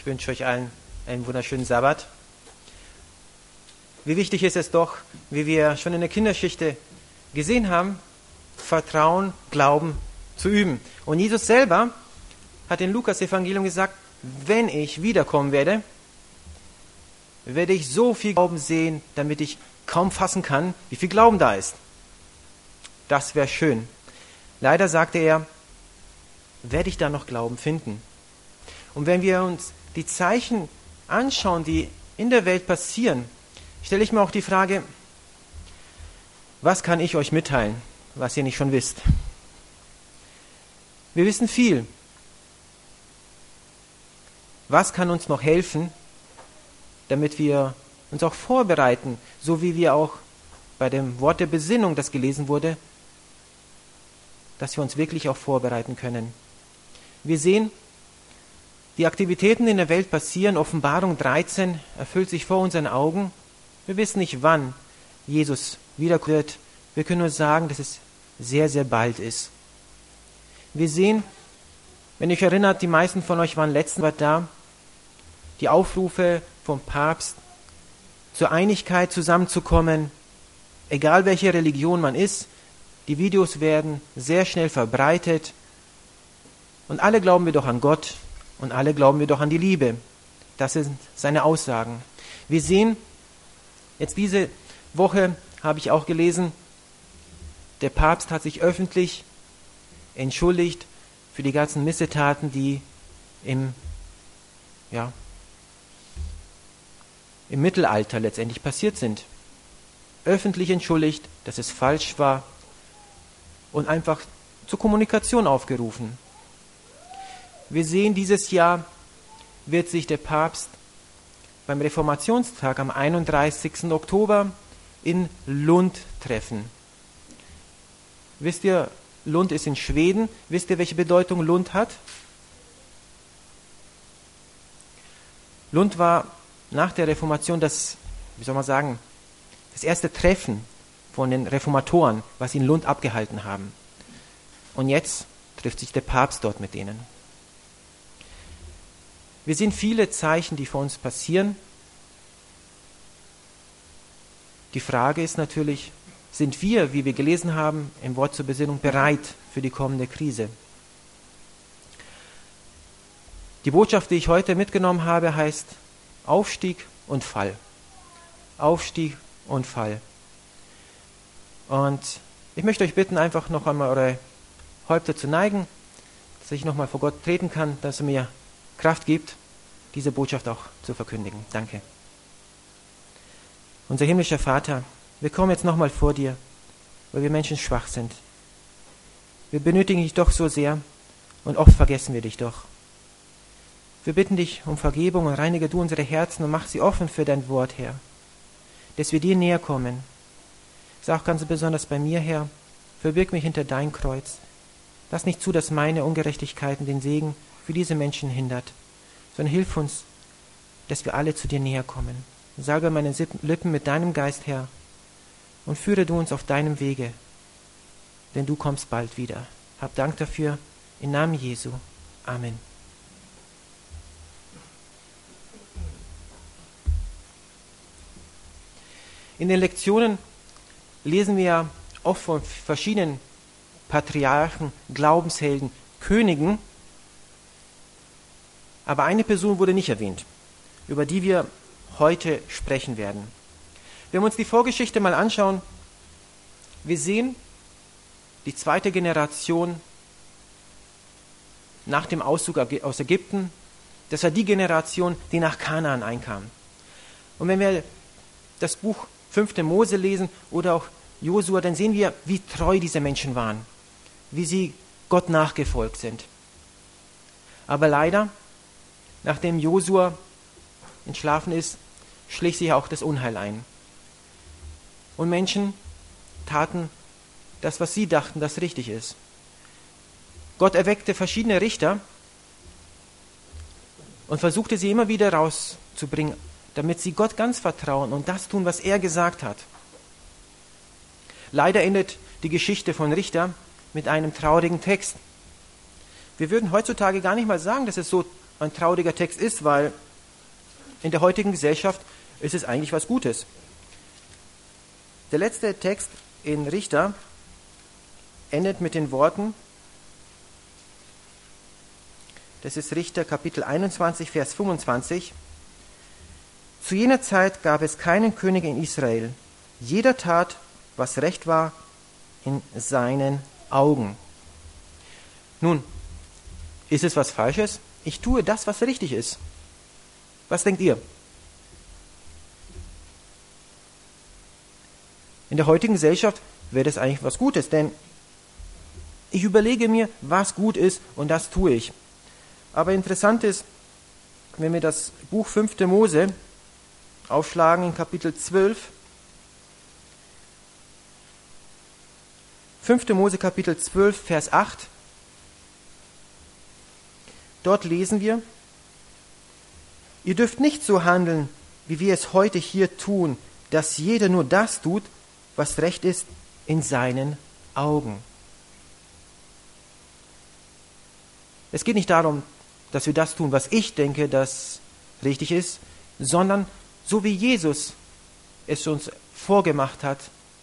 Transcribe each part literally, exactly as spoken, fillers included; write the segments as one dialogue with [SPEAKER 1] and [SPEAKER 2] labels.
[SPEAKER 1] wünsche euch allen einen wunderschönen Sabbat. Wie wichtig ist es doch, wie wir schon in der Kinderschichte gesehen haben, Vertrauen, Glauben zu üben. Und Jesus selber hat im Lukas-Evangelium gesagt, wenn ich wiederkommen werde, werde ich so viel Glauben sehen, damit ich kaum fassen kann, wie viel Glauben da ist. Das wäre schön. Leider sagte er, werde ich da noch Glauben finden? Und wenn wir uns die Zeichen anschauen, die in der Welt passieren, stelle ich mir auch die Frage, was kann ich euch mitteilen, was ihr nicht schon wisst? Wir wissen viel. Was kann uns noch helfen, damit wir uns auch vorbereiten, so wie wir auch bei dem Wort der Besinnung, das gelesen wurde, dass wir uns wirklich auch vorbereiten können. Wir sehen, die Aktivitäten in der Welt passieren. Offenbarung dreizehn erfüllt sich vor unseren Augen. Wir wissen nicht, wann Jesus wiederkommen wird. Wir können nur sagen, dass es sehr, sehr bald ist. Wir sehen, wenn ihr euch erinnert, die meisten von euch waren letzten Mal da, die Aufrufe vom Papst zur Einigkeit zusammenzukommen, egal welche Religion man ist. Die Videos werden sehr schnell verbreitet und alle glauben wir doch an Gott und alle glauben wir doch an die Liebe. Das sind seine Aussagen. Wir sehen, jetzt diese Woche habe ich auch gelesen, der Papst hat sich öffentlich entschuldigt für die ganzen Missetaten, die im, ja, im Mittelalter letztendlich passiert sind. Öffentlich entschuldigt, dass es falsch war und einfach zur Kommunikation aufgerufen. Wir sehen, dieses Jahr wird sich der Papst beim Reformationstag am einunddreißigsten Oktober in Lund treffen. Wisst ihr, Lund ist in Schweden. Wisst ihr, welche Bedeutung Lund hat? Lund war nach der Reformation das, wie soll man sagen, das erste Treffen von den Reformatoren, was sie in Lund abgehalten haben. Und jetzt trifft sich der Papst dort mit ihnen. Wir sehen viele Zeichen, die vor uns passieren. Die Frage ist natürlich, sind wir, wie wir gelesen haben, im Wort zur Besinnung bereit für die kommende Krise? Die Botschaft, die ich heute mitgenommen habe, heißt Aufstieg und Fall. Aufstieg und Fall. Und ich möchte euch bitten, einfach noch einmal eure Häupter zu neigen, dass ich nochmal vor Gott treten kann, dass er mir Kraft gibt, diese Botschaft auch zu verkündigen. Danke. Unser himmlischer Vater, wir kommen jetzt nochmal vor dir, weil wir Menschen schwach sind. Wir benötigen dich doch so sehr und oft vergessen wir dich doch. Wir bitten dich um Vergebung und reinige du unsere Herzen und mach sie offen für dein Wort, Herr, dass wir dir näher kommen. Sag ganz besonders bei mir, Herr, verbirg mich hinter dein Kreuz. Lass nicht zu, dass meine Ungerechtigkeiten den Segen für diese Menschen hindert, sondern hilf uns, dass wir alle zu dir näher kommen. Salbe meine Lippen mit deinem Geist, Herr, und führe du uns auf deinem Wege, denn du kommst bald wieder. Hab Dank dafür, im Namen Jesu. Amen. In den Lektionen lesen wir oft von verschiedenen Patriarchen, Glaubenshelden, Königen, aber eine Person wurde nicht erwähnt, über die wir heute sprechen werden. Wenn wir uns die Vorgeschichte mal anschauen, wir sehen die zweite Generation nach dem Auszug aus Ägypten, das war die Generation, die nach Kanaan einkam. Und wenn wir das Buch fünfte Mose lesen oder auch Josua, dann sehen wir, wie treu diese Menschen waren, wie sie Gott nachgefolgt sind. Aber leider, nachdem Josua entschlafen ist, schlich sich auch das Unheil ein. Und Menschen taten das, was sie dachten, das richtig ist. Gott erweckte verschiedene Richter und versuchte sie immer wieder rauszubringen, damit sie Gott ganz vertrauen und das tun, was er gesagt hat. Leider endet die Geschichte von Richter mit einem traurigen Text. Wir würden heutzutage gar nicht mal sagen, dass es so ein trauriger Text ist, weil in der heutigen Gesellschaft ist es eigentlich was Gutes. Der letzte Text in Richter endet mit den Worten, das ist Richter Kapitel einundzwanzig, Vers fünfundzwanzig. Zu jener Zeit gab es keinen König in Israel. Jeder tat, was recht war in seinen Augen. Nun, ist es was Falsches? Ich tue das, was richtig ist. Was denkt ihr? In der heutigen Gesellschaft wäre das eigentlich was Gutes, denn ich überlege mir, was gut ist und das tue ich. Aber interessant ist, wenn wir das Buch fünfte Mose aufschlagen in Kapitel zwölf, fünfte Mose Kapitel zwölf, Vers acht, dort lesen wir, ihr dürft nicht so handeln, wie wir es heute hier tun, dass jeder nur das tut, was recht ist in seinen Augen. Es geht nicht darum, dass wir das tun, was ich denke, das richtig ist, sondern so wie Jesus es uns vorgemacht hat,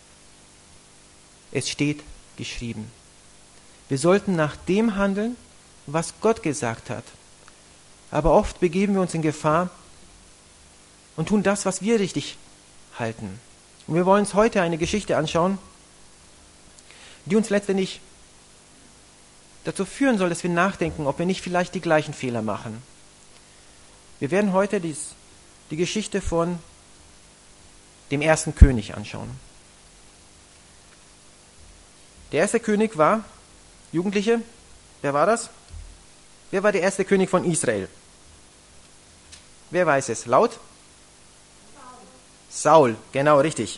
[SPEAKER 1] es steht geschrieben. Wir sollten nach dem handeln, was Gott gesagt hat. Aber oft begeben wir uns in Gefahr und tun das, was wir richtig halten. Und wir wollen uns heute eine Geschichte anschauen, die uns letztendlich dazu führen soll, dass wir nachdenken, ob wir nicht vielleicht die gleichen Fehler machen. Wir werden heute dies, die Geschichte von dem ersten König anschauen. Der erste König war, Jugendliche, wer war das? Wer war der erste König von Israel? Wer weiß es? Laut? Saul, Saul, genau, richtig.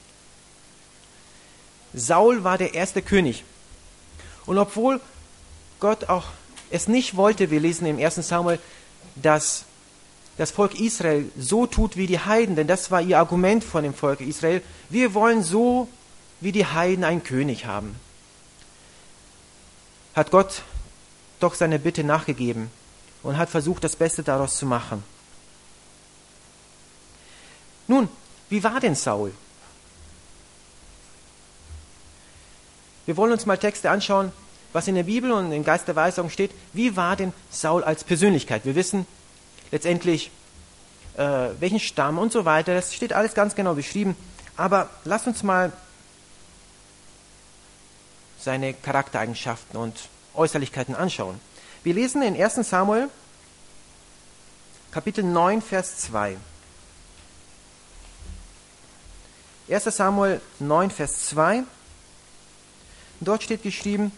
[SPEAKER 1] Saul war der erste König. Und obwohl Gott auch es nicht wollte, wir lesen im ersten Samuel, dass das Volk Israel so tut wie die Heiden, denn das war ihr Argument von dem Volk Israel. Wir wollen so wie die Heiden einen König haben. Hat Gott doch seine Bitte nachgegeben und hat versucht, das Beste daraus zu machen. Nun, wie war denn Saul? Wir wollen uns mal Texte anschauen, was in der Bibel und im Geist der Weisung steht. Wie war denn Saul als Persönlichkeit? Wir wissen letztendlich, äh, welchen Stamm und so weiter. Das steht alles ganz genau beschrieben. Aber lasst uns mal seine Charaktereigenschaften und Äußerlichkeiten anschauen. Wir lesen in ersten Samuel, Kapitel neun, Vers zwei. erster Samuel neun, Vers zwei. Dort steht geschrieben,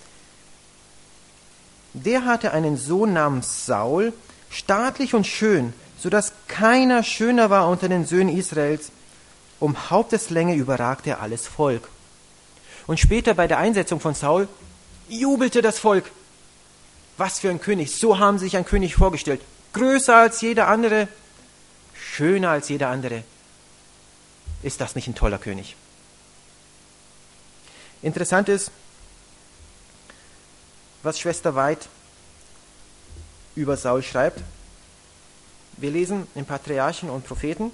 [SPEAKER 1] der hatte einen Sohn namens Saul, staatlich und schön, so dass keiner schöner war unter den Söhnen Israels. Um Haupteslänge überragte er alles Volk. Und später bei der Einsetzung von Saul jubelte das Volk. Was für ein König, so haben sie sich einen König vorgestellt. Größer als jeder andere, schöner als jeder andere. Ist das nicht ein toller König? Interessant ist, was Schwester Weid über Saul schreibt. Wir lesen in Patriarchen und Propheten.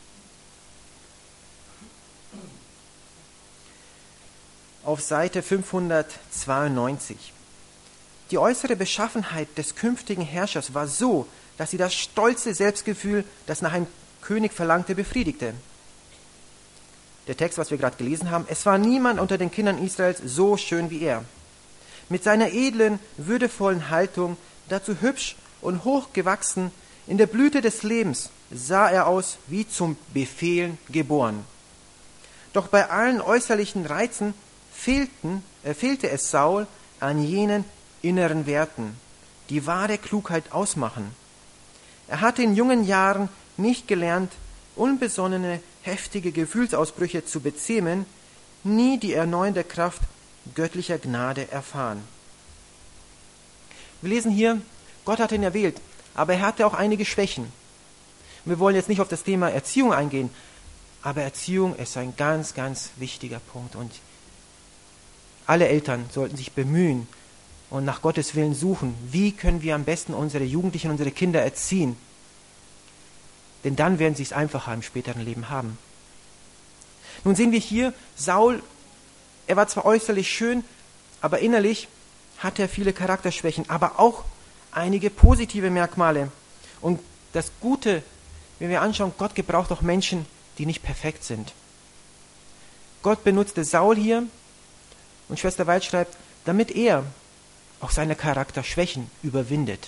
[SPEAKER 1] Auf Seite fünfhundertzweiundneunzig. Die äußere Beschaffenheit des künftigen Herrschers war so, dass sie das stolze Selbstgefühl, das nach einem König verlangte, befriedigte. Der Text, was wir gerade gelesen haben, es war niemand unter den Kindern Israels so schön wie er. Mit seiner edlen, würdevollen Haltung, dazu hübsch und hochgewachsen, in der Blüte des Lebens sah er aus wie zum Befehlen geboren. Doch bei allen äußerlichen Reizen fehlten, äh, fehlte es Saul an jenen inneren Werten, die wahre Klugheit ausmachen. Er hatte in jungen Jahren nicht gelernt, unbesonnene, heftige Gefühlsausbrüche zu bezähmen, nie die erneuernde Kraft göttlicher Gnade erfahren. Wir lesen hier, Gott hat ihn erwählt, aber er hatte auch einige Schwächen. Wir wollen jetzt nicht auf das Thema Erziehung eingehen, aber Erziehung ist ein ganz, ganz wichtiger Punkt und alle Eltern sollten sich bemühen und nach Gottes Willen suchen. Wie können wir am besten unsere Jugendlichen, unsere Kinder erziehen? Denn dann werden sie es einfacher im späteren Leben haben. Nun sehen wir hier, Saul, er war zwar äußerlich schön, aber innerlich hatte er viele Charakterschwächen, aber auch einige positive Merkmale. Und das Gute, wenn wir anschauen, Gott gebraucht auch Menschen, die nicht perfekt sind. Gott benutzte Saul hier, und Schwester Weil schreibt, damit er auch seine Charakterschwächen überwindet.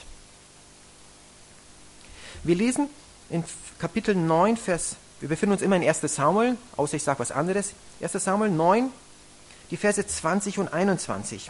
[SPEAKER 1] Wir lesen in Kapitel neun, Vers, wir befinden uns immer in erster Samuel, außer ich sage was anderes, erster Samuel neun, die Verse zwanzig und einundzwanzig.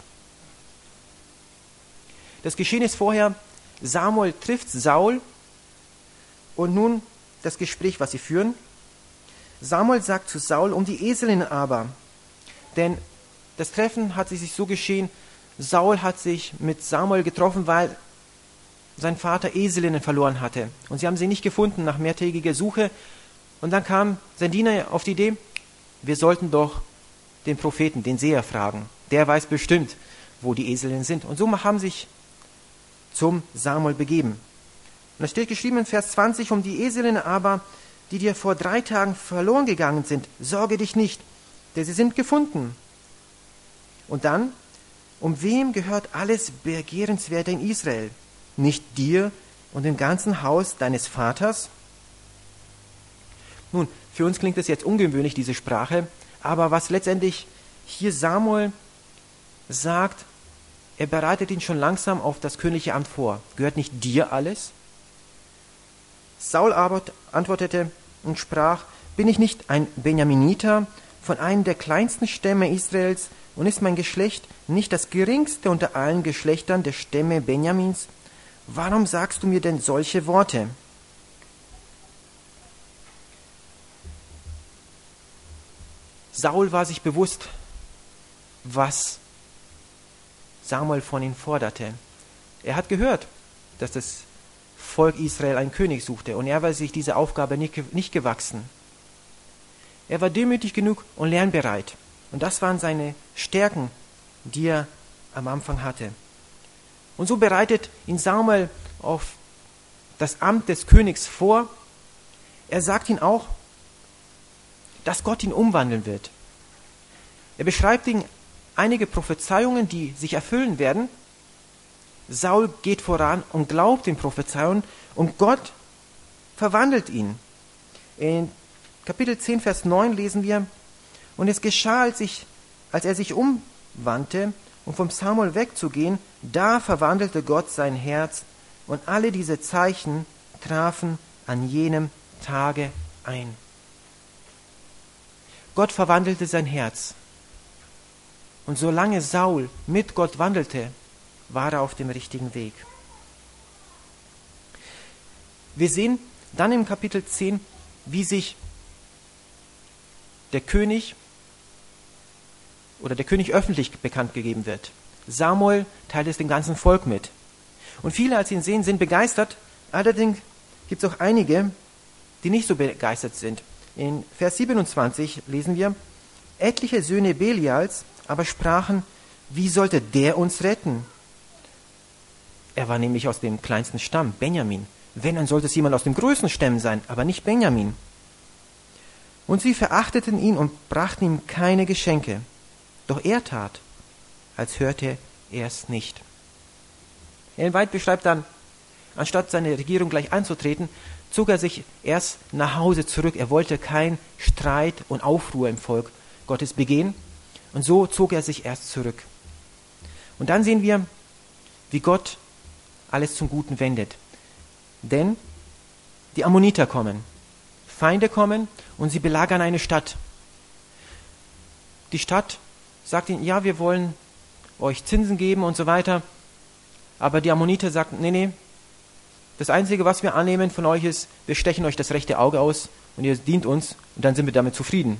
[SPEAKER 1] Das Geschehen ist vorher, Samuel trifft Saul und nun das Gespräch, was sie führen. Samuel sagt zu Saul, um die Eselinnen aber, denn das Treffen hat sich so geschehen, Saul hat sich mit Samuel getroffen, weil sein Vater Eselinnen verloren hatte. Und sie haben sie nicht gefunden nach mehrtägiger Suche. Und dann kam sein Diener auf die Idee, wir sollten doch den Propheten, den Seher fragen. Der weiß bestimmt, wo die Eselinnen sind. Und so haben sie sich zum Samuel begeben. Und da steht geschrieben in Vers zwanzig, um die Eselinnen aber, die dir vor drei Tagen verloren gegangen sind, sorge dich nicht, denn sie sind gefunden. Und dann, um wem gehört alles Begehrenswerte in Israel? Nicht dir und dem ganzen Haus deines Vaters? Nun, für uns klingt das jetzt ungewöhnlich, diese Sprache, aber was letztendlich hier Samuel sagt, er bereitet ihn schon langsam auf das königliche Amt vor. Gehört nicht dir alles? Saul aber antwortete und sprach, bin ich nicht ein Benjaminiter von einem der kleinsten Stämme Israels und ist mein Geschlecht nicht das geringste unter allen Geschlechtern der Stämme Benjamins? Warum sagst du mir denn solche Worte? Saul war sich bewusst, was Samuel von ihm forderte. Er hat gehört, dass das Volk Israel einen König suchte und er war sich dieser Aufgabe nicht, nicht gewachsen. Er war demütig genug und lernbereit. Und das waren seine Stärken, die er am Anfang hatte. Und so bereitet ihn Samuel auf das Amt des Königs vor. Er sagt ihm auch, dass Gott ihn umwandeln wird. Er beschreibt ihm einige Prophezeiungen, die sich erfüllen werden. Saul geht voran und glaubt den Prophezeiungen und Gott verwandelt ihn. In Kapitel zehn, Vers neun lesen wir, und es geschah, als, ich, als er sich umwandte, um vom Samuel wegzugehen, da verwandelte Gott sein Herz und alle diese Zeichen trafen an jenem Tage ein. Gott verwandelte sein Herz. Und solange Saul mit Gott wandelte, war er auf dem richtigen Weg. Wir sehen dann im Kapitel zehn, wie sich der König oder der König öffentlich bekannt gegeben wird. Samuel teilt es dem ganzen Volk mit. Und viele, als sie ihn sehen, sind begeistert. Allerdings gibt es auch einige, die nicht so begeistert sind. In Vers siebenundzwanzig lesen wir, etliche Söhne Belials aber sprachen, wie sollte der uns retten? Er war nämlich aus dem kleinsten Stamm, Benjamin. Wenn, dann sollte es jemand aus dem größten Stamm sein, aber nicht Benjamin. Und sie verachteten ihn und brachten ihm keine Geschenke. Doch er tat, als hörte er es nicht. Ellen White beschreibt dann, anstatt seine Regierung gleich anzutreten, zog er sich erst nach Hause zurück. Er wollte keinen Streit und Aufruhr im Volk Gottes begehen. Und so zog er sich erst zurück. Und dann sehen wir, wie Gott alles zum Guten wendet. Denn die Ammoniter kommen, Feinde kommen und sie belagern eine Stadt. Die Stadt sagt ihnen, ja, wir wollen euch Zinsen geben und so weiter. Aber die Ammoniter sagten, nee, nee, das Einzige, was wir annehmen von euch ist, wir stechen euch das rechte Auge aus und ihr dient uns und dann sind wir damit zufrieden.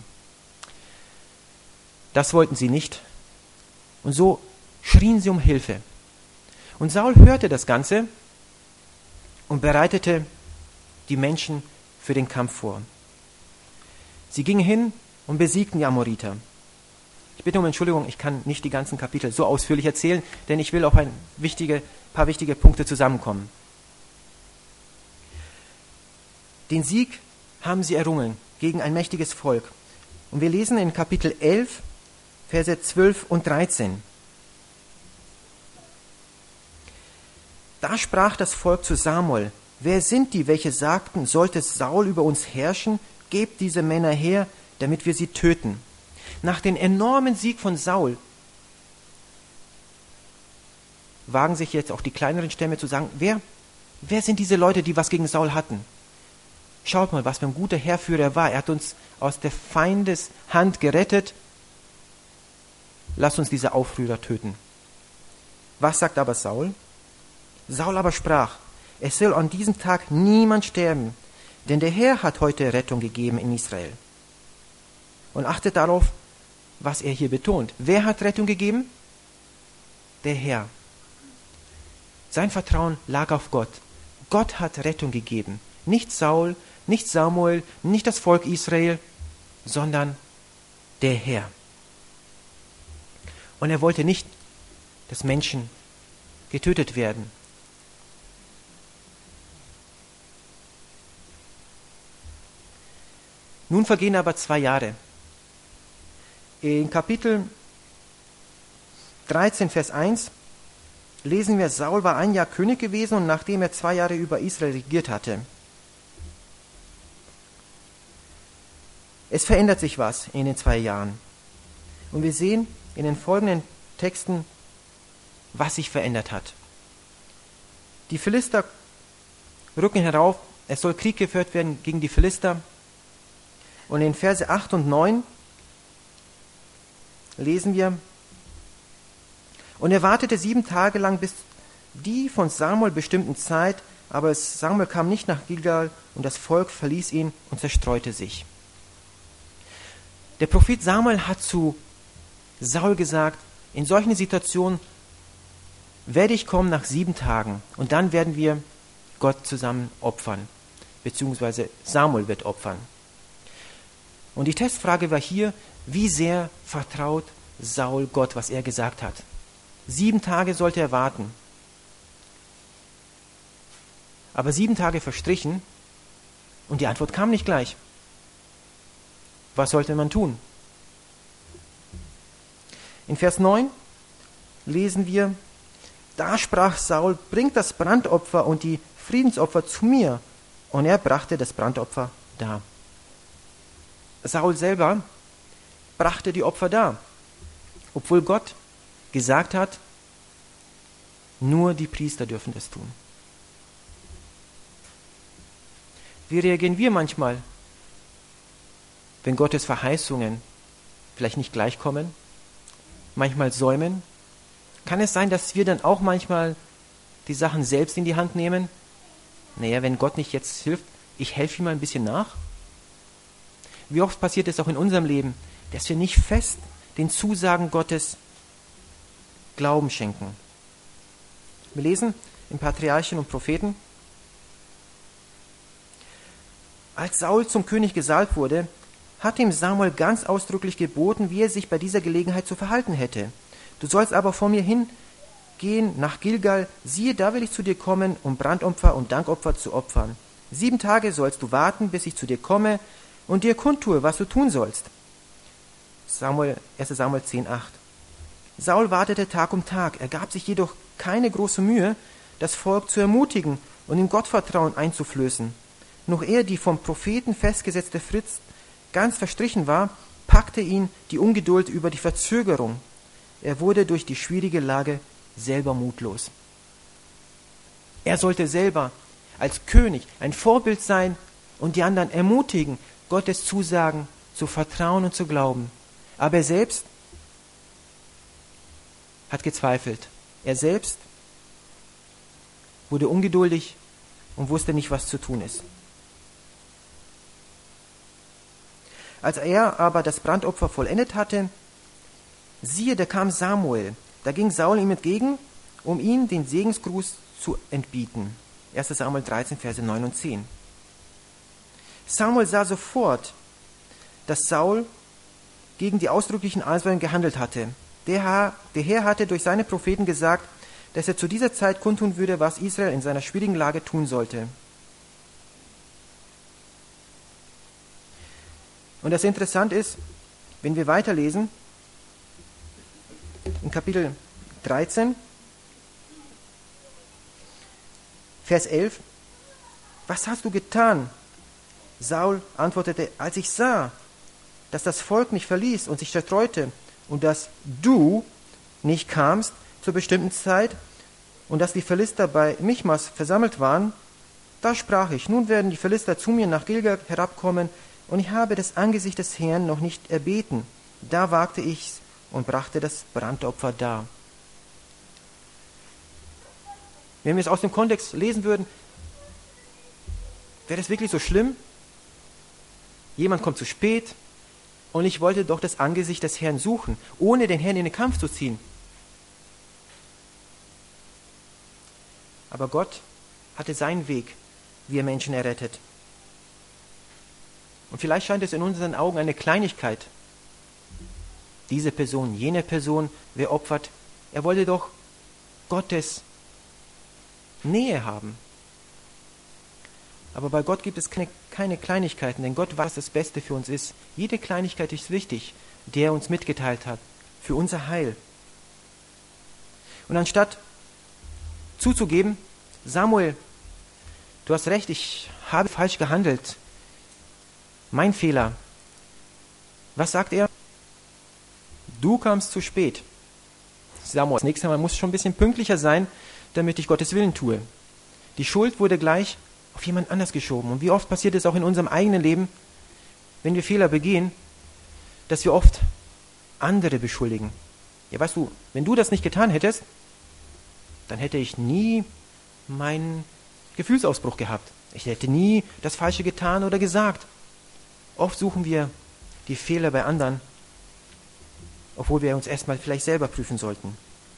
[SPEAKER 1] Das wollten sie nicht. Und so schrien sie um Hilfe. Und Saul hörte das Ganze und bereitete die Menschen für den Kampf vor. Sie gingen hin und besiegten die Amoriter. Ich bitte um Entschuldigung, ich kann nicht die ganzen Kapitel so ausführlich erzählen, denn ich will auf ein wichtige, paar wichtige Punkte zusammenkommen. Den Sieg haben sie errungen gegen ein mächtiges Volk. Und wir lesen in Kapitel elf, Verse zwölf und dreizehn. Da sprach das Volk zu Samuel: Wer sind die, welche sagten, sollte Saul über uns herrschen? Gebt diese Männer her, damit wir sie töten. Nach dem enormen Sieg von Saul wagen sich jetzt auch die kleineren Stämme zu sagen, wer, wer sind diese Leute, die was gegen Saul hatten? Schaut mal, was für ein guter Heerführer er war. Er hat uns aus der Feindes Hand gerettet. Lasst uns diese Aufrührer töten. Was sagt aber Saul? Saul aber sprach: Es soll an diesem Tag niemand sterben, denn der Herr hat heute Rettung gegeben in Israel. Und achtet darauf, was er hier betont. Wer hat Rettung gegeben? Der Herr. Sein Vertrauen lag auf Gott. Gott hat Rettung gegeben. Nicht Saul, nicht Samuel, nicht das Volk Israel, sondern der Herr. Und er wollte nicht, dass Menschen getötet werden. Nun vergehen aber zwei Jahre. In Kapitel dreizehn, Vers eins lesen wir, Saul war ein Jahr König gewesen und nachdem er zwei Jahre über Israel regiert hatte. Es verändert sich was in den zwei Jahren. Und wir sehen in den folgenden Texten, was sich verändert hat. Die Philister rücken herauf, es soll Krieg geführt werden gegen die Philister. Und in Verse acht und neun lesen wir, und er wartete sieben Tage lang bis die von Samuel bestimmten Zeit, aber Samuel kam nicht nach Gilgal und das Volk verließ ihn und zerstreute sich. Der Prophet Samuel hat zu Saul gesagt, in solchen Situationen werde ich kommen nach sieben Tagen und dann werden wir Gott zusammen opfern, beziehungsweise Samuel wird opfern. Und die Testfrage war hier, wie sehr vertraut Saul Gott, was er gesagt hat. Sieben Tage sollte er warten. Aber sieben Tage verstrichen und die Antwort kam nicht gleich. Was sollte man tun? In Vers neun lesen wir, da sprach Saul, bringt das Brandopfer und die Friedensopfer zu mir. Und er brachte das Brandopfer dar. Saul selber brachte die Opfer dar, obwohl Gott gesagt hat, nur die Priester dürfen das tun. Wie reagieren wir manchmal, wenn Gottes Verheißungen vielleicht nicht gleich kommen, manchmal säumen? Kann es sein, dass wir dann auch manchmal die Sachen selbst in die Hand nehmen? Naja, wenn Gott nicht jetzt hilft, ich helfe ihm mal ein bisschen nach. Wie oft passiert es auch in unserem Leben, dass wir nicht fest den Zusagen Gottes Glauben schenken. Wir lesen in Patriarchen und Propheten, als Saul zum König gesalbt wurde, hat ihm Samuel ganz ausdrücklich geboten, wie er sich bei dieser Gelegenheit zu verhalten hätte. Du sollst aber vor mir hingehen nach Gilgal, siehe, da will ich zu dir kommen, um Brandopfer und Dankopfer zu opfern. Sieben Tage sollst du warten, bis ich zu dir komme und dir kundtue, was du tun sollst. Samuel, erster Samuel zehn, acht. Saul wartete Tag um Tag, er gab sich jedoch keine große Mühe, das Volk zu ermutigen und in Gottvertrauen einzuflößen. Noch ehe die vom Propheten festgesetzte Frist ganz verstrichen war, packte ihn die Ungeduld über die Verzögerung. Er wurde durch die schwierige Lage selber mutlos. Er sollte selber als König ein Vorbild sein und die anderen ermutigen, Gottes Zusagen zu vertrauen und zu glauben. Aber er selbst hat gezweifelt. Er selbst wurde ungeduldig und wusste nicht, was zu tun ist. Als er aber das Brandopfer vollendet hatte, siehe, da kam Samuel. Da ging Saul ihm entgegen, um ihm den Segensgruß zu entbieten. erster Samuel dreizehn, Verse neun und zehn. Samuel sah sofort, dass Saul gegen die ausdrücklichen Aussagen gehandelt hatte. Der Herr, der Herr hatte durch seine Propheten gesagt, dass er zu dieser Zeit kundtun würde, was Israel in seiner schwierigen Lage tun sollte. Und das interessant ist, wenn wir weiterlesen, in Kapitel dreizehn, Vers elf, was hast du getan? Saul antwortete, als ich sah, dass das Volk mich verließ und sich zerstreute und dass du nicht kamst zur bestimmten Zeit und dass die Philister bei Michmas versammelt waren, da sprach ich, nun werden die Philister zu mir nach Gilgal herabkommen und ich habe das Angesicht des Herrn noch nicht erbeten. Da wagte ich's und brachte das Brandopfer dar. Wenn wir es aus dem Kontext lesen würden, wäre das wirklich so schlimm? Jemand kommt zu spät und ich wollte doch das Angesicht des Herrn suchen, ohne den Herrn in den Kampf zu ziehen. Aber Gott hatte seinen Weg, wie er Menschen errettet. Und vielleicht scheint es in unseren Augen eine Kleinigkeit. Diese Person, jene Person, wer opfert. Er wollte doch Gottes Nähe haben. Aber bei Gott gibt es keine, keine Kleinigkeiten, denn Gott weiß, was das Beste für uns ist. Jede Kleinigkeit ist wichtig, die er uns mitgeteilt hat, für unser Heil. Und anstatt zuzugeben, Samuel, du hast recht, ich habe falsch gehandelt. Mein Fehler. Was sagt er? Du kamst zu spät. Samuel, das nächste Mal muss schon ein bisschen pünktlicher sein, damit ich Gottes Willen tue. Die Schuld wurde gleich auf jemand anders geschoben. Und wie oft passiert es auch in unserem eigenen Leben, wenn wir Fehler begehen, dass wir oft andere beschuldigen. Ja, weißt du, wenn du das nicht getan hättest, dann hätte ich nie meinen Gefühlsausbruch gehabt. Ich hätte nie das Falsche getan oder gesagt. Oft suchen wir die Fehler bei anderen, obwohl wir uns erstmal vielleicht selber prüfen sollten.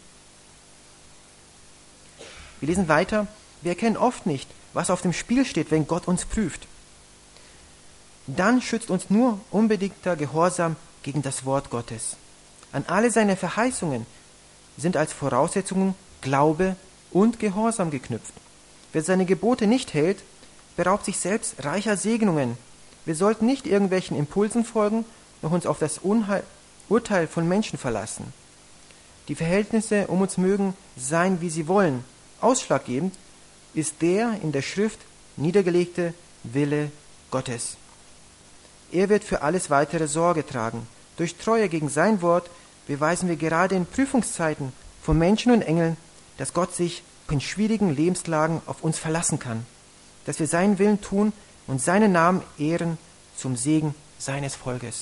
[SPEAKER 1] Wir lesen weiter. Wir erkennen oft nicht, was auf dem Spiel steht, wenn Gott uns prüft. Dann schützt uns nur unbedingter Gehorsam gegen das Wort Gottes. An alle seine Verheißungen sind als Voraussetzungen Glaube und Gehorsam geknüpft. Wer seine Gebote nicht hält, beraubt sich selbst reicher Segnungen. Wir sollten nicht irgendwelchen Impulsen folgen, noch uns auf das Unheil, Urteil von Menschen verlassen. Die Verhältnisse um uns mögen sein, wie sie wollen. Ausschlaggebend ist der in der Schrift niedergelegte Wille Gottes. Er wird für alles weitere Sorge tragen. Durch Treue gegen sein Wort beweisen wir gerade in Prüfungszeiten von Menschen und Engeln, dass Gott sich in schwierigen Lebenslagen auf uns verlassen kann, dass wir seinen Willen tun und seinen Namen ehren zum Segen seines Volkes.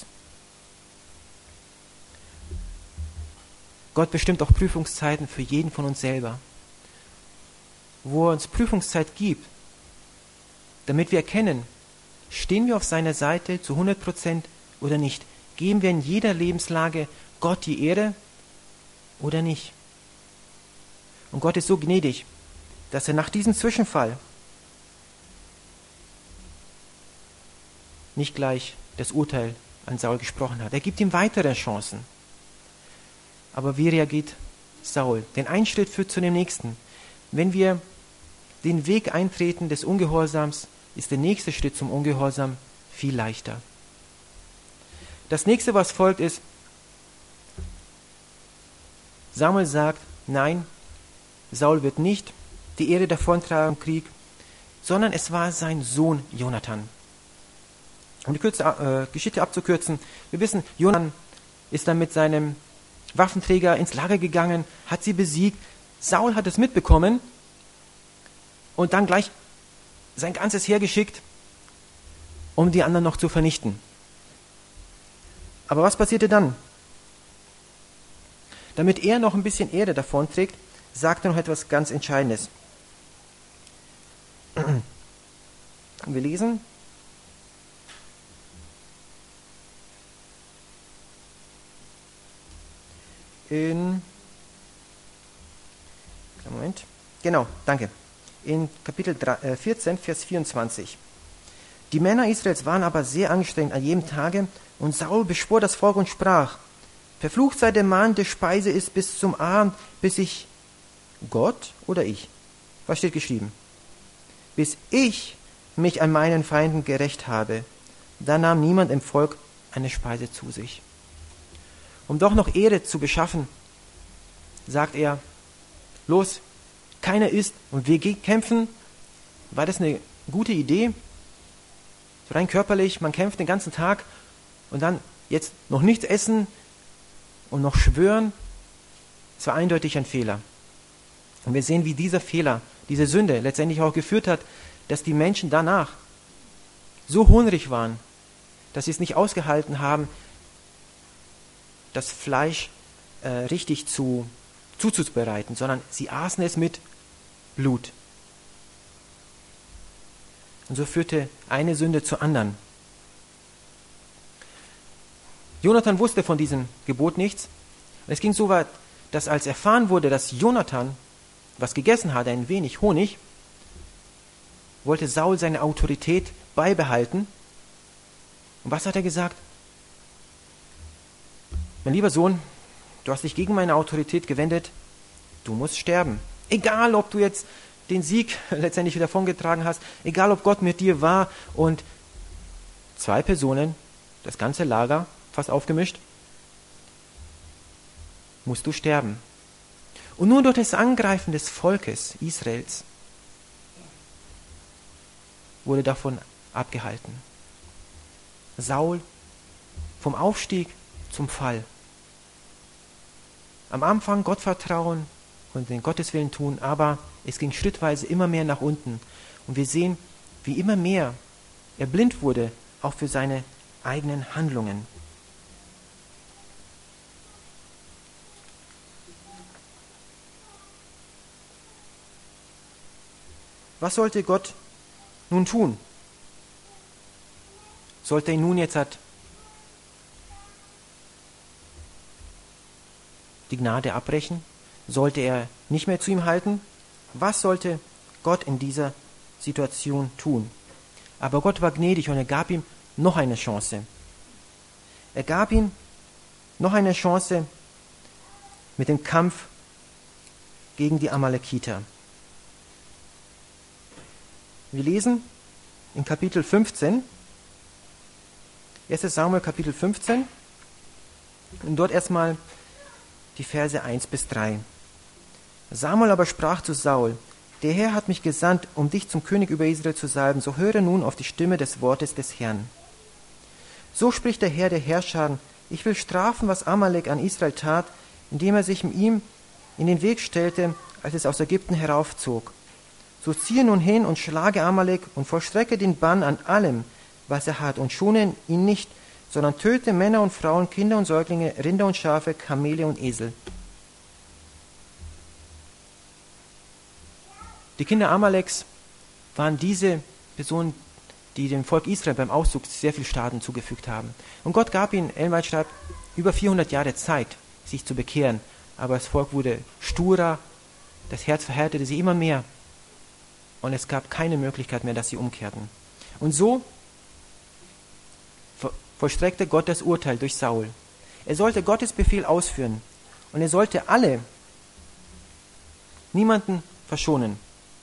[SPEAKER 1] Gott bestimmt auch Prüfungszeiten für jeden von uns selber, wo er uns Prüfungszeit gibt, damit wir erkennen, stehen wir auf seiner Seite zu hundert Prozent oder nicht? Geben wir in jeder Lebenslage Gott die Ehre oder nicht? Und Gott ist so gnädig, dass er nach diesem Zwischenfall nicht gleich das Urteil an Saul gesprochen hat. Er gibt ihm weitere Chancen. Aber wie reagiert Saul? Denn ein Schritt führt zu dem nächsten. Wenn wir den Weg eintreten des Ungehorsams, ist der nächste Schritt zum Ungehorsam viel leichter. Das nächste, was folgt, ist, Samuel sagt, nein, Saul wird nicht die Ehre davontragen im Krieg, sondern es war sein Sohn Jonathan. Um die Kürze, äh, Geschichte abzukürzen, wir wissen, Jonathan ist dann mit seinem Waffenträger ins Lager gegangen, hat sie besiegt. Saul hat es mitbekommen und dann gleich sein ganzes Heer geschickt, um die anderen noch zu vernichten. Aber was passierte dann? Damit er noch ein bisschen Ehre davonträgt, sagt er noch etwas ganz Entscheidendes. Wir lesen in Moment. Genau, danke. In Kapitel vierzehn, Vers vierundzwanzig. Die Männer Israels waren aber sehr angestrengt an jedem Tage, und Saul beschwor das Volk und sprach: Verflucht sei der Mann, der Speise isst bis zum Abend, bis ich Gott oder ich? Was steht geschrieben? Bis ich mich an meinen Feinden gerächt habe. Da nahm niemand im Volk eine Speise zu sich. Um doch noch Ehre zu beschaffen, sagt er: Los, keiner isst und wir kämpfen. War das eine gute Idee? So rein körperlich, man kämpft den ganzen Tag und dann jetzt noch nichts essen und noch schwören. Es war eindeutig ein Fehler. Und wir sehen, wie dieser Fehler, diese Sünde letztendlich auch geführt hat, dass die Menschen danach so hungrig waren, dass sie es nicht ausgehalten haben, das Fleisch äh, richtig zu, zuzubereiten, sondern sie aßen es mit Blut. Und so führte eine Sünde zur anderen. Jonathan wusste von diesem Gebot nichts. Und es ging so weit, dass als erfahren wurde, dass Jonathan was gegessen hatte, ein wenig Honig, wollte Saul seine Autorität beibehalten. Und was hat er gesagt? Mein lieber Sohn, du hast dich gegen meine Autorität gewendet, du musst sterben. Egal, ob du jetzt den Sieg letztendlich wieder davongetragen hast, egal, ob Gott mit dir war und zwei Personen, das ganze Lager fast aufgemischt, musst du sterben. Und nur durch das Angreifen des Volkes Israels wurde davon abgehalten. Saul vom Aufstieg zum Fall. Am Anfang Gott vertrauen und den Gotteswillen tun, aber es ging schrittweise immer mehr nach unten. Und wir sehen, wie immer mehr er blind wurde, auch für seine eigenen Handlungen. Was sollte Gott nun tun? Sollte er nun jetzt hat die Gnade abbrechen? Sollte er nicht mehr zu ihm halten? Was sollte Gott in dieser Situation tun? Aber Gott war gnädig und er gab ihm noch eine Chance. Er gab ihm noch eine Chance mit dem Kampf gegen die Amalekiter. Wir lesen in Kapitel fünfzehn, erstes Samuel Kapitel fünfzehn, und dort erstmal die Verse eins bis drei. Samuel aber sprach zu Saul: Der Herr hat mich gesandt, um dich zum König über Israel zu salben, so höre nun auf die Stimme des Wortes des Herrn. So spricht der Herr der Herrscher: Ich will strafen, was Amalek an Israel tat, indem er sich ihm in den Weg stellte, als es aus Ägypten heraufzog. So ziehe nun hin und schlage Amalek und vollstrecke den Bann an allem, was er hat, und schone ihn nicht, sondern töte Männer und Frauen, Kinder und Säuglinge, Rinder und Schafe, Kamele und Esel. Die Kinder Amaleks waren diese Personen, die dem Volk Israel beim Auszug sehr viel Schaden zugefügt haben. Und Gott gab ihnen, Ellen White schreibt, über vierhundert Jahre Zeit, sich zu bekehren. Aber das Volk wurde sturer, das Herz verhärtete sie immer mehr. Und es gab keine Möglichkeit mehr, dass sie umkehrten. Und so vollstreckte Gott das Urteil durch Saul. Er sollte Gottes Befehl ausführen. Und er sollte alle, niemanden verschonen.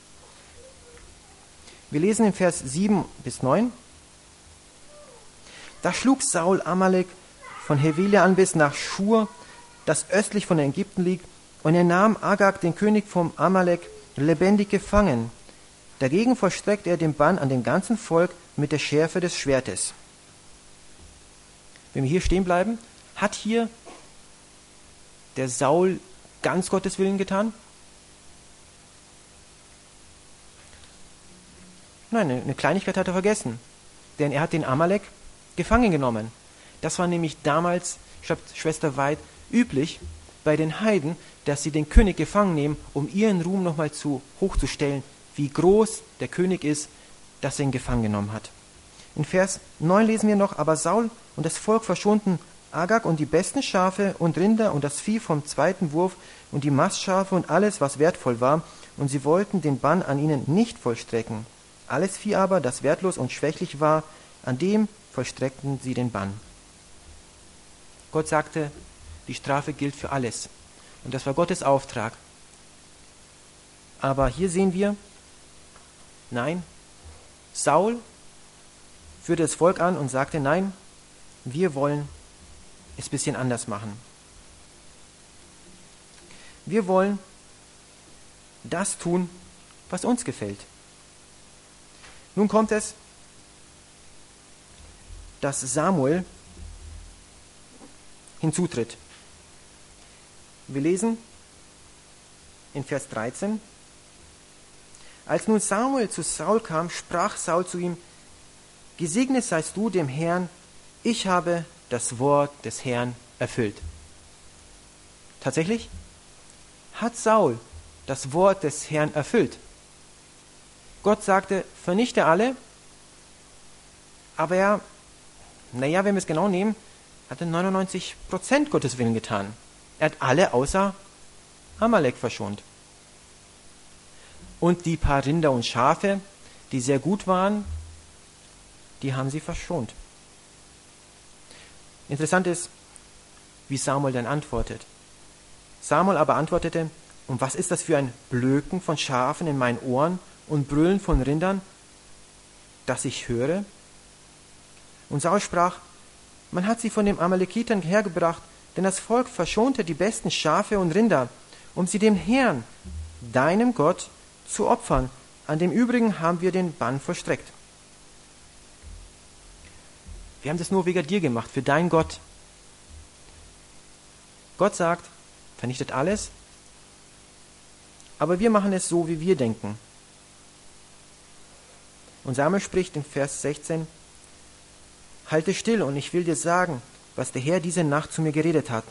[SPEAKER 1] Wir lesen in Vers sieben bis neun. Da schlug Saul Amalek von Havilah an bis nach Schur, das östlich von Ägypten liegt, und er nahm Agag, den König vom Amalek, lebendig gefangen. Dagegen vollstreckte er den Bann an dem ganzen Volk mit der Schärfe des Schwertes. Wenn wir hier stehen bleiben, hat hier der Saul ganz Gottes Willen getan? Nein, eine Kleinigkeit hat er vergessen. Denn er hat den Amalek gefangen genommen. Das war nämlich damals, schreibt Schwester Weid, üblich bei den Heiden, dass sie den König gefangen nehmen, um ihren Ruhm nochmal zu hochzustellen, wie groß der König ist, dass er ihn gefangen genommen hat. In Vers neun lesen wir noch: Aber Saul und das Volk verschonten Agag und die besten Schafe und Rinder und das Vieh vom zweiten Wurf und die Mastschafe und alles, was wertvoll war, und sie wollten den Bann an ihnen nicht vollstrecken. Alles Vieh aber, das wertlos und schwächlich war, an dem vollstreckten sie den Bann. Gott sagte, die Strafe gilt für alles. Und das war Gottes Auftrag. Aber hier sehen wir, nein, Saul führte das Volk an und sagte, nein, wir wollen es ein bisschen anders machen. Wir wollen das tun, was uns gefällt. Nun kommt es, dass Samuel hinzutritt. Wir lesen in Vers dreizehn, als nun Samuel zu Saul kam, sprach Saul zu ihm, gesegnet seist du dem Herrn, ich habe das Wort des Herrn erfüllt. Tatsächlich hat Saul das Wort des Herrn erfüllt. Gott sagte, vernichte alle, aber er, naja, wenn wir es genau nehmen, hat er neunundneunzig Prozent Gottes Willen getan. Er hat alle außer Amalek verschont. Und die paar Rinder und Schafe, die sehr gut waren, die haben sie verschont. Interessant ist, wie Samuel dann antwortet. Samuel aber antwortete, und was ist das für ein Blöken von Schafen in meinen Ohren und Brüllen von Rindern, das ich höre? Und Saul sprach, man hat sie von den Amalekitern hergebracht, denn das Volk verschonte die besten Schafe und Rinder, um sie dem Herrn, deinem Gott, zu opfern. An dem übrigen haben wir den Bann vollstreckt. Wir haben das nur wegen dir gemacht, für deinen Gott. Gott sagt, vernichtet alles, aber wir machen es so, wie wir denken. Und Samuel spricht in Vers sechzehn, halte still und ich will dir sagen, was der Herr diese Nacht zu mir geredet hat.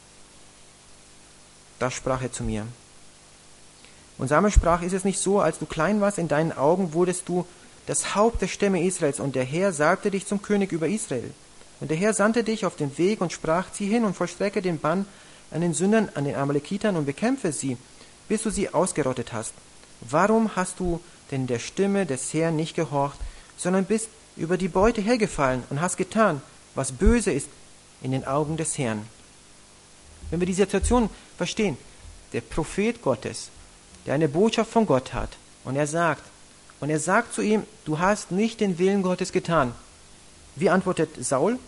[SPEAKER 1] Da sprach er zu mir. Und Samuel sprach, ist es nicht so, als du klein warst, in deinen Augen wurdest du das Haupt der Stämme Israels, und der Herr salbte dich zum König über Israel. Und der Herr sandte dich auf den Weg und sprach, zieh hin und vollstrecke den Bann an den Sündern, an den Amalekitern und bekämpfe sie, bis du sie ausgerottet hast. Warum hast du denn der Stimme des Herrn nicht gehorcht, sondern bist über die Beute hergefallen und hast getan, was böse ist in den Augen des Herrn? Wenn wir die Situation verstehen, der Prophet Gottes, der eine Botschaft von Gott hat, und er sagt, und er sagt zu ihm, du hast nicht den Willen Gottes getan. Wie antwortet Saul?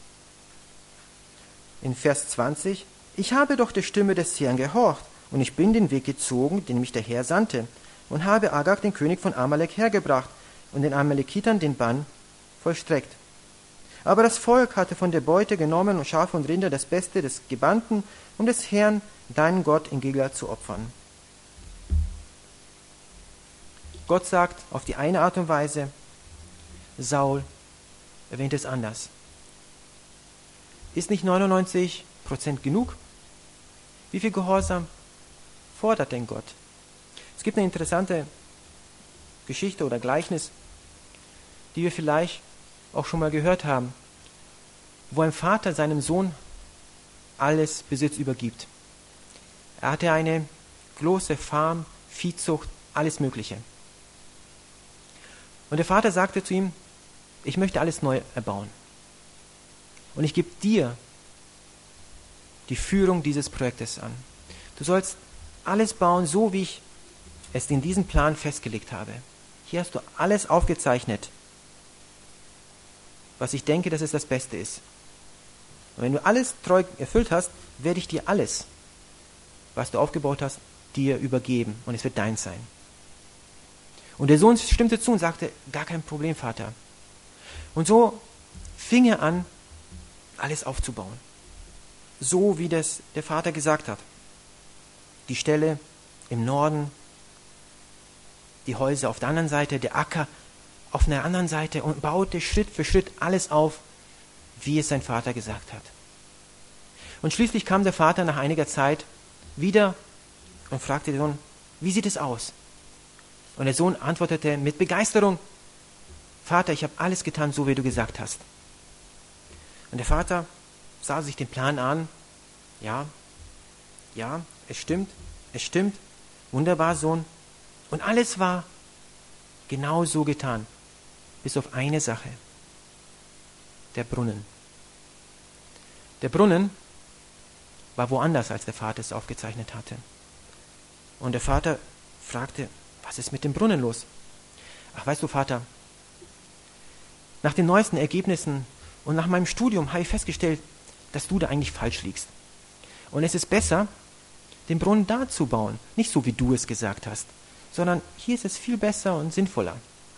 [SPEAKER 1] In Vers zwanzig, ich habe doch der Stimme des Herrn gehorcht, und ich bin den Weg gezogen, den mich der Herr sandte, und habe Agag, den König von Amalek, hergebracht und den Amalekitern den Bann vollstreckt. Aber das Volk hatte von der Beute genommen und Schafe und Rinder das Beste des Gebannten, um des Herrn, deinen Gott, in Gilgal zu opfern. Gott sagt auf die eine Art und Weise, Saul erwähnt es anders. Ist nicht neunundneunzig Prozent genug? Wie viel Gehorsam fordert denn Gott? Es gibt eine interessante Geschichte oder Gleichnis, die wir vielleicht auch schon mal gehört haben, wo ein Vater seinem Sohn alles Besitz übergibt. Er hatte eine große Farm, Viehzucht, alles Mögliche. Und der Vater sagte zu ihm, ich möchte alles neu erbauen. Und ich gebe dir die Führung dieses Projektes an. Du sollst alles bauen, so wie ich es in diesem Plan festgelegt habe. Hier hast du alles aufgezeichnet, was ich denke, dass es das Beste ist. Und wenn du alles treu erfüllt hast, werde ich dir alles, was du aufgebaut hast, dir übergeben. Und es wird dein sein. Und der Sohn stimmte zu und sagte, gar kein Problem, Vater. Und so fing er an, alles aufzubauen. So wie das der Vater gesagt hat. Die Ställe im Norden, die Häuser auf der anderen Seite, der Acker auf einer anderen Seite, und baute Schritt für Schritt alles auf, wie es sein Vater gesagt hat. Und schließlich kam der Vater nach einiger Zeit wieder und fragte den Sohn, wie sieht es aus? Und der Sohn antwortete mit Begeisterung, Vater, ich habe alles getan, so wie du gesagt hast. Und der Vater sah sich den Plan an, ja, ja, es stimmt, es stimmt, wunderbar, Sohn. Und alles war genau so getan. Bis auf eine Sache. Der Brunnen. Der Brunnen war woanders, als der Vater es aufgezeichnet hatte. Und der Vater fragte, was ist mit dem Brunnen los? Ach, weißt du, Vater, nach den neuesten Ergebnissen und nach meinem Studium habe ich festgestellt, dass du da eigentlich falsch liegst. Und es ist besser, den Brunnen da zu bauen, nicht so, wie du es gesagt hast, sondern hier ist es viel besser und sinnvoller.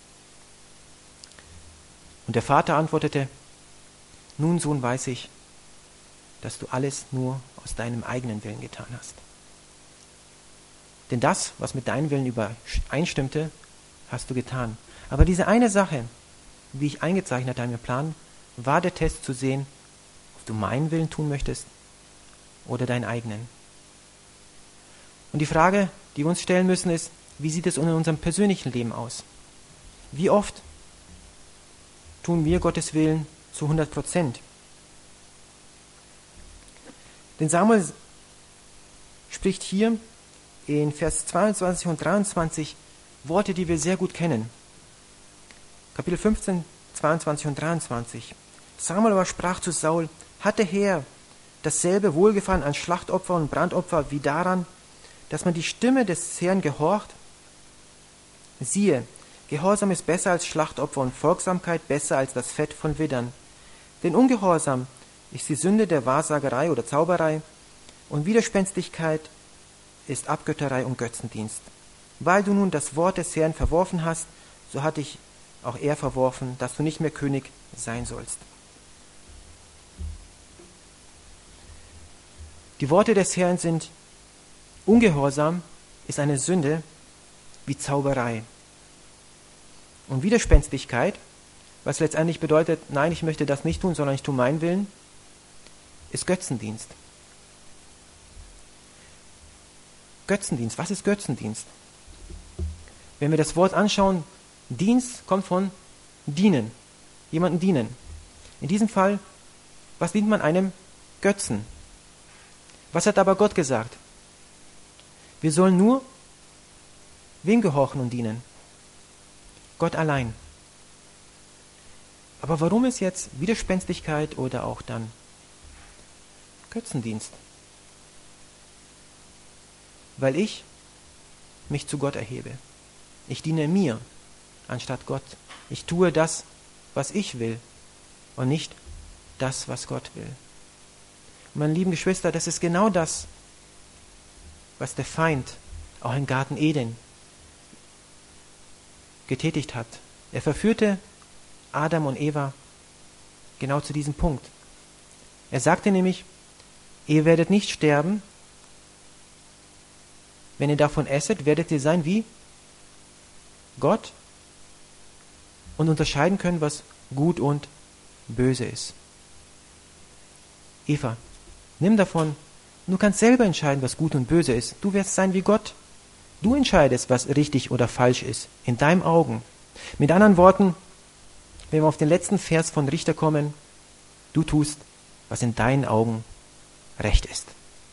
[SPEAKER 1] Und der Vater antwortete, nun, Sohn, weiß ich, dass du alles nur aus deinem eigenen Willen getan hast. Denn das, was mit deinem Willen übereinstimmte, hast du getan. Aber diese eine Sache, wie ich eingezeichnet habe im Plan, war der Test zu sehen, ob du meinen Willen tun möchtest oder deinen eigenen. Und die Frage, die wir uns stellen müssen, ist, wie sieht es in unserem persönlichen Leben aus? Wie oft tun wir Gottes Willen zu hundert Prozent? Denn Samuel spricht hier in Vers zweiundzwanzig und dreiundzwanzig Worte, die wir sehr gut kennen. Kapitel fünfzehn, zweiundzwanzig und dreiundzwanzig. Samuel aber sprach zu Saul, hat der Herr dasselbe Wohlgefallen an Schlachtopfer und Brandopfer wie daran, dass man die Stimme des Herrn gehorcht? Siehe, Gehorsam ist besser als Schlachtopfer und Folgsamkeit besser als das Fett von Widdern. Denn Ungehorsam ist die Sünde der Wahrsagerei oder Zauberei und Widerspenstigkeit ist Abgötterei und Götzendienst. Weil du nun das Wort des Herrn verworfen hast, so hat dich auch er verworfen, dass du nicht mehr König sein sollst. Die Worte des Herrn sind, Ungehorsam ist eine Sünde wie Zauberei. Und Widerspenstigkeit, was letztendlich bedeutet, nein, ich möchte das nicht tun, sondern ich tue meinen Willen, ist Götzendienst. Götzendienst, was ist Götzendienst? Wenn wir das Wort anschauen, Dienst kommt von dienen, jemanden dienen. In diesem Fall, was dient man einem Götzen? Was hat aber Gott gesagt? Wir sollen nur wem gehorchen und dienen? Gott allein. Aber warum ist jetzt Widerspenstigkeit oder auch dann Götzendienst? Weil ich mich zu Gott erhebe. Ich diene mir anstatt Gott. Ich tue das, was ich will und nicht das, was Gott will. Und meine lieben Geschwister, das ist genau das, was der Feind auch im Garten Eden getätigt hat. Er verführte Adam und Eva genau zu diesem Punkt. Er sagte nämlich, ihr werdet nicht sterben, wenn ihr davon esset, werdet ihr sein wie Gott und unterscheiden können, was gut und böse ist. Eva, nimm davon, du kannst selber entscheiden, was gut und böse ist. Du wirst sein wie Gott. Du entscheidest, was richtig oder falsch ist, in deinen Augen. Mit anderen Worten, wenn wir auf den letzten Vers von Richter kommen, du tust, was in deinen Augen recht ist.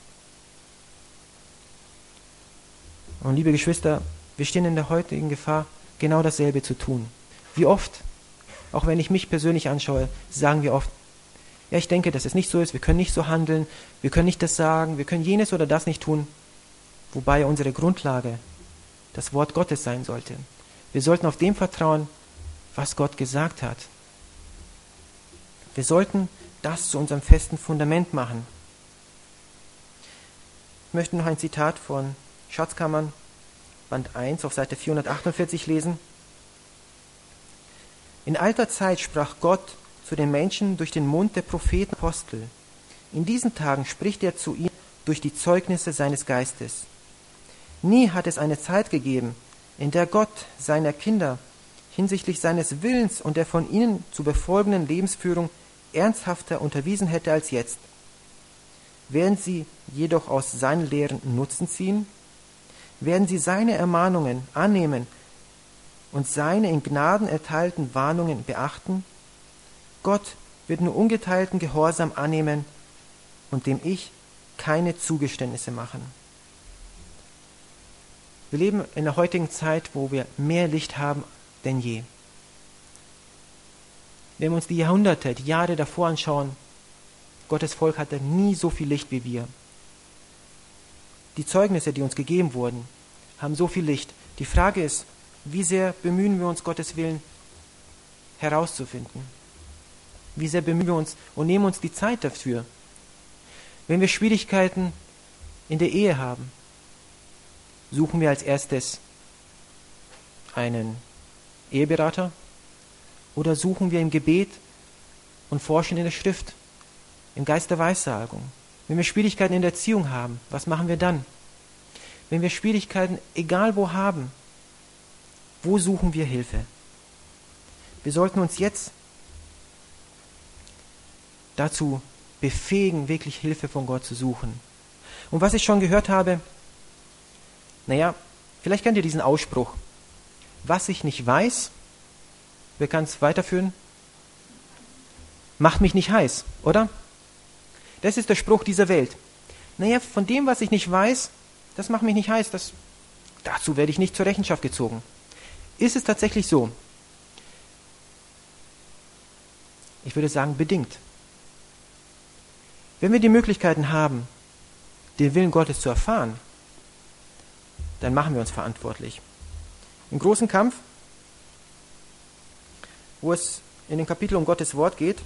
[SPEAKER 1] Und liebe Geschwister, wir stehen in der heutigen Gefahr, genau dasselbe zu tun. Wie oft, auch wenn ich mich persönlich anschaue, sagen wir oft, ja, ich denke, dass es nicht so ist, wir können nicht so handeln, wir können nicht das sagen, wir können jenes oder das nicht tun, wobei unsere Grundlage das Wort Gottes sein sollte. Wir sollten auf dem vertrauen, was Gott gesagt hat. Wir sollten das zu unserem festen Fundament machen. Ich möchte noch ein Zitat von Schatzkammern, Band eins auf Seite vierhundertachtundvierzig lesen. In alter Zeit sprach Gott zu den Menschen durch den Mund der Propheten und Apostel. In diesen Tagen spricht er zu ihnen durch die Zeugnisse seines Geistes. Nie hat es eine Zeit gegeben, in der Gott seiner Kinder hinsichtlich seines Willens und der von ihnen zu befolgenden Lebensführung ernsthafter unterwiesen hätte als jetzt. Werden sie jedoch aus seinen Lehren Nutzen ziehen? Werden sie seine Ermahnungen annehmen und seine in Gnaden erteilten Warnungen beachten? Gott wird nur ungeteilten Gehorsam annehmen und dem Ich keine Zugeständnisse machen. Wir leben in der heutigen Zeit, wo wir mehr Licht haben denn je. Wenn wir uns die Jahrhunderte, die Jahre davor anschauen, Gottes Volk hatte nie so viel Licht wie wir. Die Zeugnisse, die uns gegeben wurden, haben so viel Licht. Die Frage ist, wie sehr bemühen wir uns, Gottes Willen herauszufinden? Wie sehr bemühen wir uns und nehmen uns die Zeit dafür? Wenn wir Schwierigkeiten in der Ehe haben, suchen wir als erstes einen Eheberater oder suchen wir im Gebet und forschen in der Schrift, im Geist der Weissagung. Wenn wir Schwierigkeiten in der Erziehung haben, was machen wir dann? Wenn wir Schwierigkeiten egal wo haben, wo suchen wir Hilfe? Wir sollten uns jetzt dazu befähigen, wirklich Hilfe von Gott zu suchen. Und was ich schon gehört habe, naja, vielleicht kennt ihr diesen Ausspruch. Was ich nicht weiß, wer kann es weiterführen? Macht mich nicht heiß, oder? Das ist der Spruch dieser Welt. Naja, von dem, was ich nicht weiß, das macht mich nicht heiß, das, dazu werde ich nicht zur Rechenschaft gezogen. Ist es tatsächlich so? Ich würde sagen, bedingt. Wenn wir die Möglichkeiten haben, den Willen Gottes zu erfahren, dann machen wir uns verantwortlich. Im großen Kampf, wo es in dem Kapitel um Gottes Wort geht,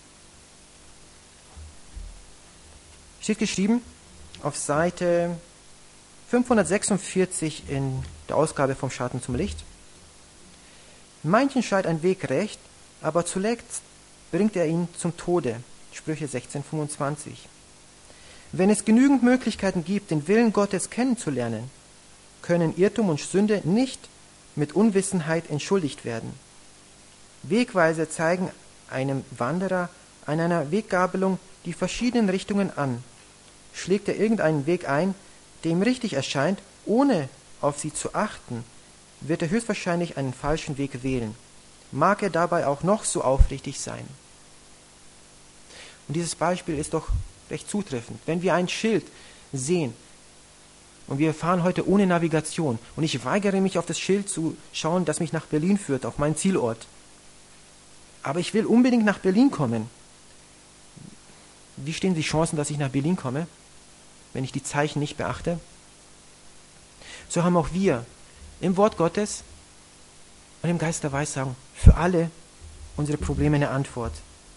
[SPEAKER 1] steht geschrieben auf Seite fünfhundertsechsundvierzig in der Ausgabe vom Schatten zum Licht: Manchen scheint ein Weg recht, aber zuletzt bringt er ihn zum Tode. Sprüche sechzehn fünfundzwanzig. Wenn es genügend Möglichkeiten gibt, den Willen Gottes kennenzulernen, können Irrtum und Sünde nicht mit Unwissenheit entschuldigt werden. Wegweiser zeigen einem Wanderer an einer Weggabelung die verschiedenen Richtungen an. Schlägt er irgendeinen Weg ein, der ihm richtig erscheint, ohne auf sie zu achten, wird er höchstwahrscheinlich einen falschen Weg wählen. Mag er dabei auch noch so aufrichtig sein. Und dieses Beispiel ist doch recht zutreffend. Wenn wir ein Schild sehen und wir fahren heute ohne Navigation und ich weigere mich, auf das Schild zu schauen, das mich nach Berlin führt, auf meinen Zielort. Aber ich will unbedingt nach Berlin kommen. Wie stehen die Chancen, dass ich nach Berlin komme, wenn ich die Zeichen nicht beachte? So haben auch wir im Wort Gottes und im Geist der Weissagung für alle unsere Probleme eine Antwort.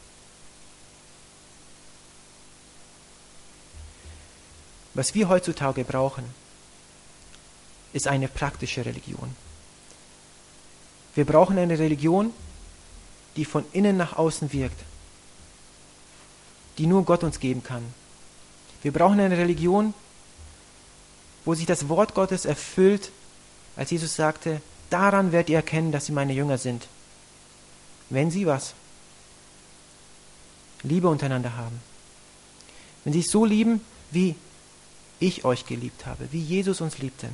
[SPEAKER 1] Was wir heutzutage brauchen, ist eine praktische Religion. Wir brauchen eine Religion, die von innen nach außen wirkt, die nur Gott uns geben kann. Wir brauchen eine Religion, wo sich das Wort Gottes erfüllt, als Jesus sagte, daran werdet ihr erkennen, dass sie meine Jünger sind. Wenn sie was? Liebe untereinander haben. Wenn sie es so lieben, wie ich euch geliebt habe, wie Jesus uns liebte.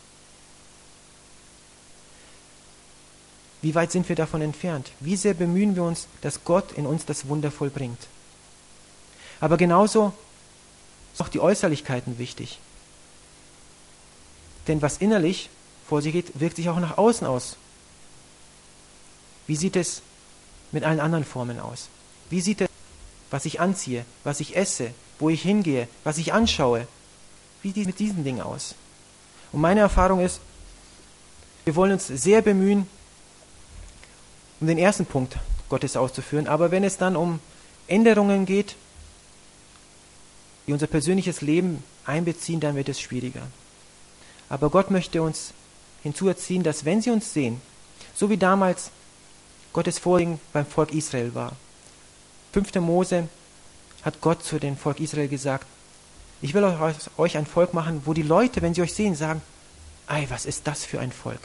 [SPEAKER 1] Wie weit sind wir davon entfernt? Wie sehr bemühen wir uns, dass Gott in uns das Wunder vollbringt? Aber genauso sind auch die Äußerlichkeiten wichtig. Denn was innerlich vor sich geht, wirkt sich auch nach außen aus. Wie sieht es mit allen anderen Formen aus? Wie sieht es, was ich anziehe, was ich esse, wo ich hingehe, was ich anschaue? Wie sieht es mit diesen Dingen aus? Und meine Erfahrung ist, wir wollen uns sehr bemühen, um den ersten Punkt Gottes auszuführen, aber wenn es dann um Änderungen geht, die unser persönliches Leben einbeziehen, dann wird es schwieriger. Aber Gott möchte uns hinzuerziehen, dass wenn sie uns sehen, so wie damals Gottes Vorgehen beim Volk Israel war. fünfter Mose hat Gott zu dem Volk Israel gesagt, ich will euch ein Volk machen, wo die Leute, wenn sie euch sehen, sagen, ei, was ist das für ein Volk?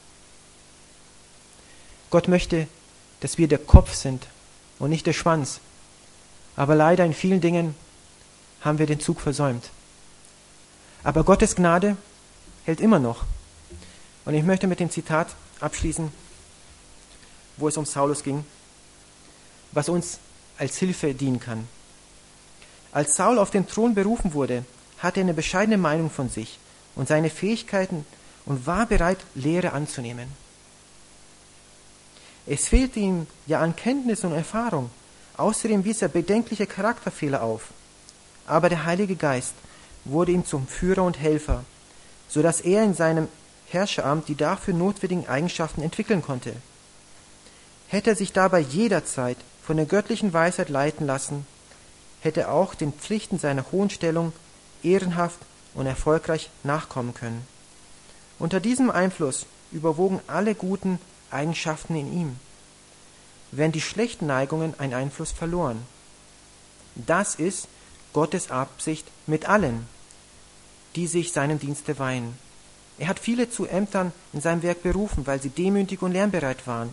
[SPEAKER 1] Gott möchte, dass wir der Kopf sind und nicht der Schwanz. Aber leider in vielen Dingen haben wir den Zug versäumt. Aber Gottes Gnade hält immer noch. Und ich möchte mit dem Zitat abschließen, wo es um Saulus ging, was uns als Hilfe dienen kann. Als Saul auf den Thron berufen wurde, hatte er eine bescheidene Meinung von sich und seine Fähigkeiten und war bereit, Lehre anzunehmen. Es fehlte ihm ja an Kenntnis und Erfahrung. Außerdem wies er bedenkliche Charakterfehler auf. Aber der Heilige Geist wurde ihm zum Führer und Helfer, so dass er in seinem Herrscheramt die dafür notwendigen Eigenschaften entwickeln konnte. Hätte er sich dabei jederzeit von der göttlichen Weisheit leiten lassen, hätte er auch den Pflichten seiner hohen Stellung ehrenhaft und erfolgreich nachkommen können. Unter diesem Einfluss überwogen alle guten Eigenschaften in ihm, während die schlechten Neigungen einen Einfluss verloren. Das ist Gottes Absicht mit allen, die sich seinem Dienste weihen. Er hat viele zu Ämtern in seinem Werk berufen, weil sie demütig und lernbereit waren.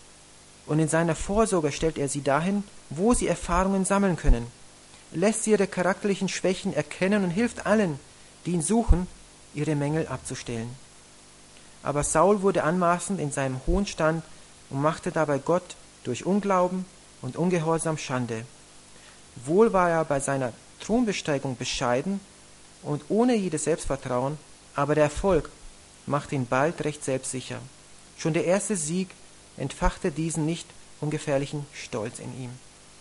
[SPEAKER 1] Und in seiner Vorsorge stellt er sie dahin, wo sie Erfahrungen sammeln können, lässt sie ihre charakterlichen Schwächen erkennen und hilft allen, die ihn suchen, ihre Mängel abzustellen. Aber Saul wurde anmaßend in seinem hohen Stand und machte dabei Gott durch Unglauben und Ungehorsam Schande. Wohl war er bei seiner Thronbesteigung bescheiden und ohne jedes Selbstvertrauen, aber der Erfolg machte ihn bald recht selbstsicher. Schon der erste Sieg entfachte diesen nicht ungefährlichen Stolz in ihm.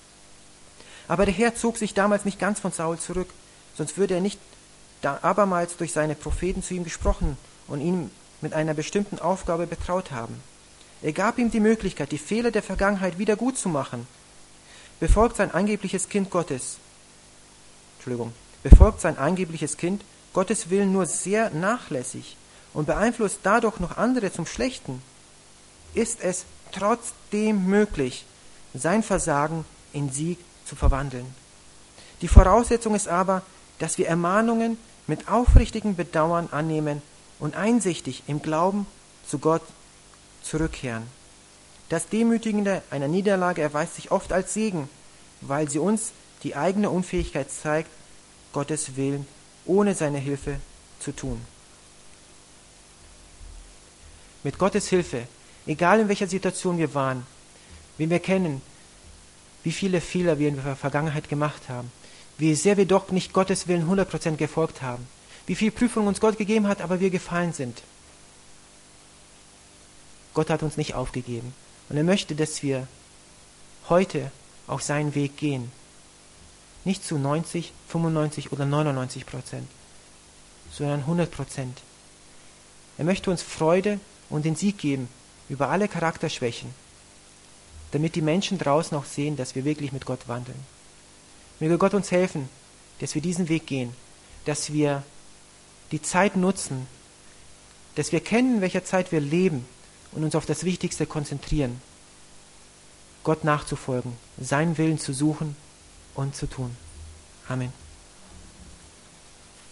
[SPEAKER 1] Aber der Herr zog sich damals nicht ganz von Saul zurück, sonst würde er nicht da abermals durch seine Propheten zu ihm gesprochen und ihn mit einer bestimmten Aufgabe betraut haben. Er gab ihm die Möglichkeit, die Fehler der Vergangenheit wieder gut zu machen. Befolgt sein angebliches Kind Gottes, Entschuldigung, befolgt sein angebliches Kind Gottes Willen nur sehr nachlässig und beeinflusst dadurch noch andere zum Schlechten, ist es trotzdem möglich, sein Versagen in Sieg zu verwandeln. Die Voraussetzung ist aber, dass wir Ermahnungen mit aufrichtigem Bedauern annehmen und einsichtig im Glauben zu Gott zurückkehren. Das Demütigende einer Niederlage erweist sich oft als Segen, weil sie uns die eigene Unfähigkeit zeigt, Gottes Willen ohne seine Hilfe zu tun. Mit Gottes Hilfe, egal in welcher Situation wir waren, wenn wir kennen, wie viele Fehler wir in der Vergangenheit gemacht haben, wie sehr wir doch nicht Gottes Willen hundert Prozent gefolgt haben, wie viel Prüfung uns Gott gegeben hat, aber wir gefallen sind. Gott hat uns nicht aufgegeben und er möchte, dass wir heute auf seinen Weg gehen. Nicht zu neunzig, fünfundneunzig oder neunundneunzig Prozent, sondern hundert Prozent. Er möchte uns Freude und den Sieg geben über alle Charakterschwächen, damit die Menschen draußen auch sehen, dass wir wirklich mit Gott wandeln. Möge Gott uns helfen, dass wir diesen Weg gehen, dass wir die Zeit nutzen, dass wir kennen, in welcher Zeit wir leben und uns auf das Wichtigste konzentrieren, Gott nachzufolgen, seinen Willen zu suchen und zu tun. Amen.